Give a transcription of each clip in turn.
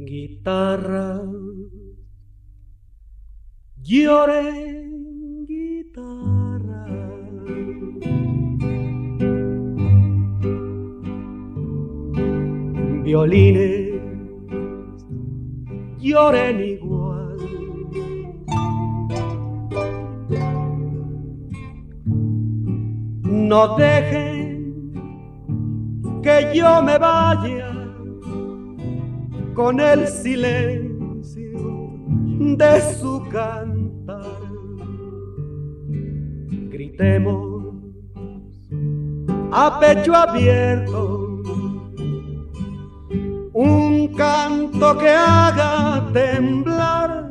Guitarra, lloré guitarra. Violines, lloren igual. No dejen que yo me vaya con el silencio de su cantar. Gritemos a pecho abierto un canto que haga temblar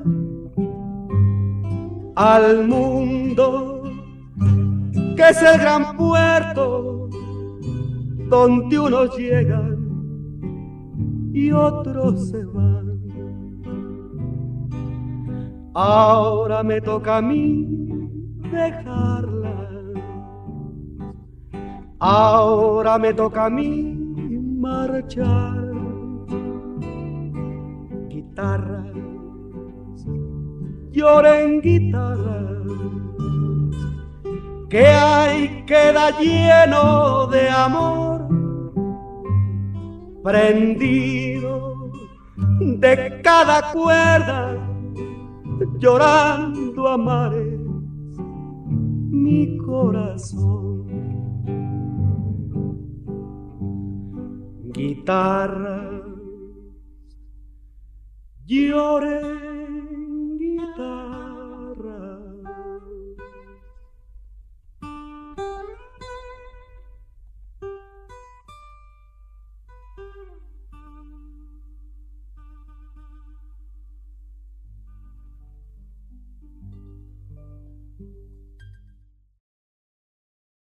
al mundo, que es el gran puerto donde unos llegan y otros se van. Ahora me toca a mí dejarla, ahora me toca a mí marchar. Guitarras, lloren guitarras, que hay queda lleno de amor, prendido de cada cuerda, llorando a mares mi corazón. Guitarra, lloren